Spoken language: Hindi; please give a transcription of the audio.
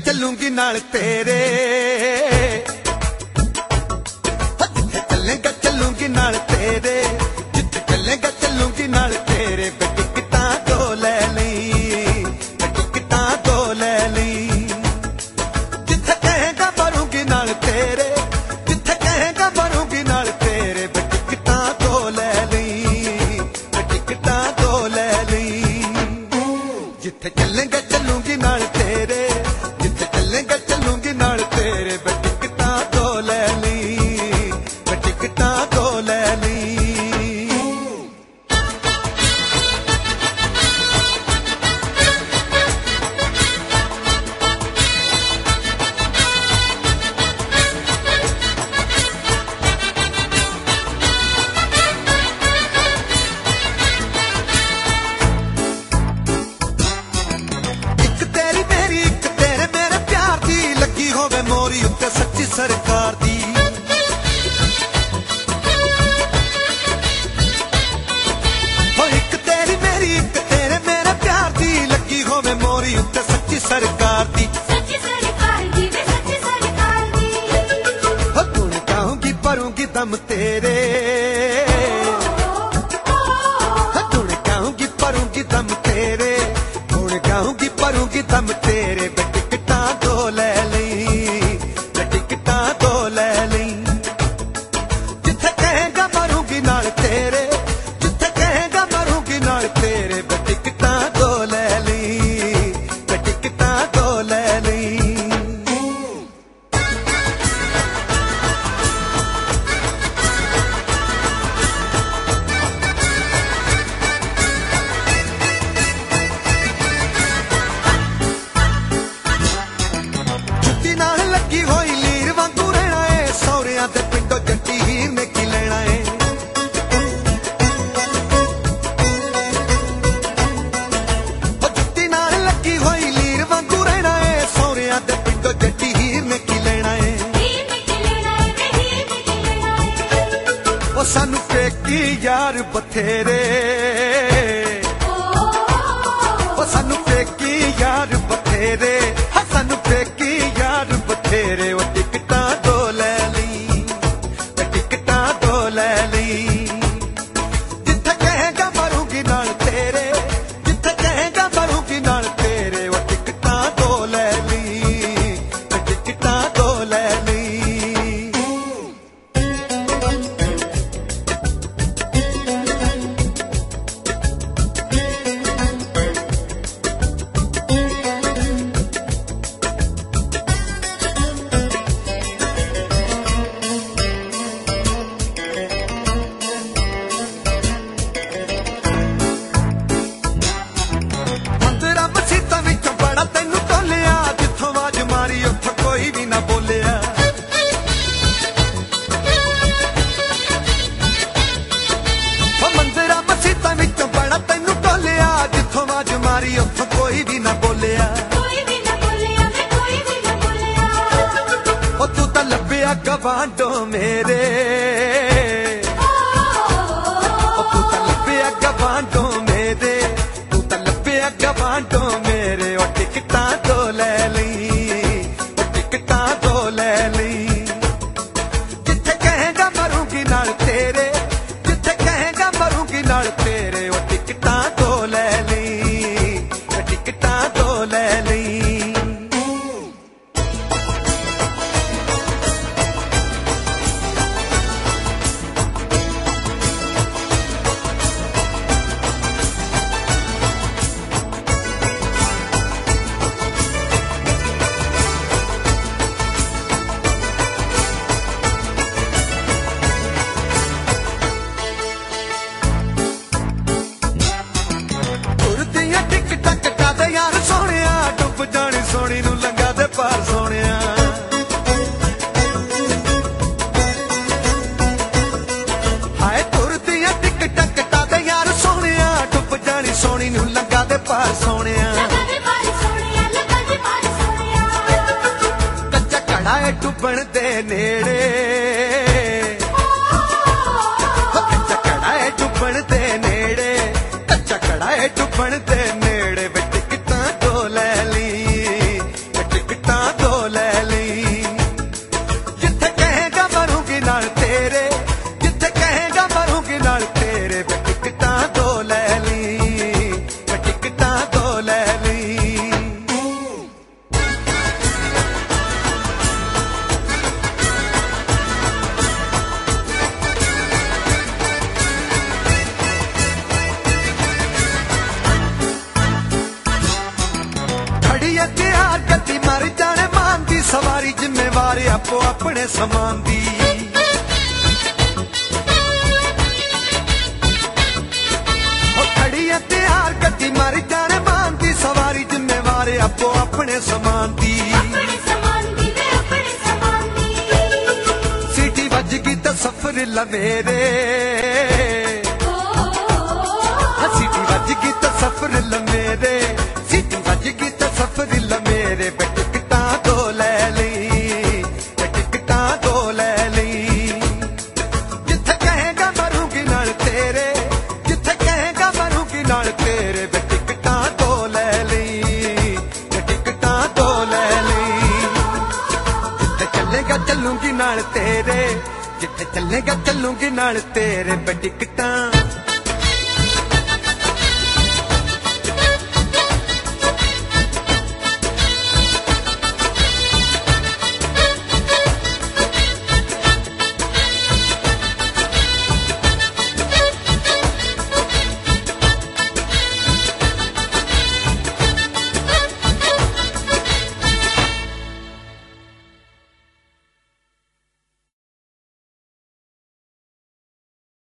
चलूंगी नाल तेरे, जिथे चलेगा चलूंगी नाल तेरे, जिथे चलेगा चलूंगी नाल तेरे। टिकटा तो ले ली, टिकटा तो ले ली, जिथे कहेगा मरूंगी नाल तेरे, जिथे कहेगा मरूंगी नाल तेरे। टिकटा तो ले ली, टिकटा तो ले ली, जिथे चलेगा चलूंगी नाल तेरे, जिथे चलेगा चलूंगी नाल तेरे। टिकटा तो ले ली, टिकटा तो ले ली। मोरी उत्ते सच्ची सरकार दी, हो एक तेरी मेरी एक तेरे मेरे प्यार दी, लगी होवे मोरी उत्ते सच्ची सरकार दी। सच्ची सरकार दी वे सच्ची सरकार दी, हो गुण गाऊंगी भरूंगी दम तेरे, हो गुण गाऊंगी भरूंगी दम तेरे, गुण गाऊंगी भरूंगी दम तेरे। टिकटा तो ले ली, टिकटा तो ले ली, जिथे कहेगा मरूंगी नाल तेरे, जिथे कहेगा मरूंगी नाल तेरे। टिकटा तो ले ली, टिकटा तो ले ली। छुट्टी नाल लगी होई लीर वांगू रहना है, सौरिया दे पिंडों जट्टी हीर ने की लेना है। छुट्टी नाल लगी होई लीर वांगू रहना है, सौरिया दे पिंडों जट्टी हीर ने की लेना है। हीर में की लेना है वे हीर में की लेना है। ओ सानू पेकी यार बथेरे, ओ सानू पेकी यार बथेरे, हा सानू पेकी यार बथेरे। ओ टिकटा तो ले ली, टिकटा तो ले ली, जिथे कहेगा मरूंगी नाल तेरे, जिथे कहेगा मरूंगी नाल तेरे। ओ टिकटा तो ले ली, टिकटा तो ले ली। मंदिरां मसीतां विचों बड़ा तैनूं टोलिया, जिथों आवाज मारी उत्थों कोई भी ना बोलिया। ओ मंदिरां मसीतां विचों बड़ा तैनूं टोलिया, जिथों आवाज मारी उत्थों कोई भी ना बोलिया। कोई भी ना बोलिया वे कोई भी ना बोलिया। ओ तू तां लब्बिया गवांढों मेरे, ओ तू तां लब्बिया गवांढों मेरे, तू तां लब्बिया गवांढों मेरे। ओ टिकटा तो ले ली, ओ टिकटा तो ले ली, जिथे कहेगा मरूंगी नाल तेरे, जिथे कहेगा मरूंगी नाल तेरे। ओ टिकटा तो ले ली, ओ टिकटा तो ले ली। तुरदियां टिकटां कटा दे यार सोहणिया, डुੱਬ जानी सोहणी नूं लंघा दे पार सोहणिया। हाय तुरदियां टिकटां कटा दे यार सोहणिया, डुੱਬ जानी सोहणी नूं लंघा दे पार सोहणिया। लगा दे पार सोनिया, लगा दे पार सोनिया। कच्चा घड़ा है डुੱਬਣ दे नेड़े, हो कच्चा घड़ा है डुੱਬਣ दे नेड़े, कच्चा घड़ा है डुੱਬਣ दे नेड़े। टिकटां तो ले ली, टिकटां सारी जिम्मेवारी आपो अपने समान दी। खड़ी है तैयार गड्डी मारी जाने मानती, सवारी जिम्मेवारी आपो अपने समान दी। सीटी बज गई तो सफर लवेरे, सीटी बज गई तो सफर लमेरे, सीटी बज गई तो सफर लमेरे। टिकटा दो ले ली, टिकटा दो ले ली, जिथे कहेगा मरूंगी नाल तेरे, जिथे कहेगा मरूंगी नाल तेरे। टिकटा दो ले ली, टिकटा दो ले ली, जिथे चलेगा चलूंगी नाल तेरे, जिथे चलेगा चलूंगी नाल तेरे। टिकटा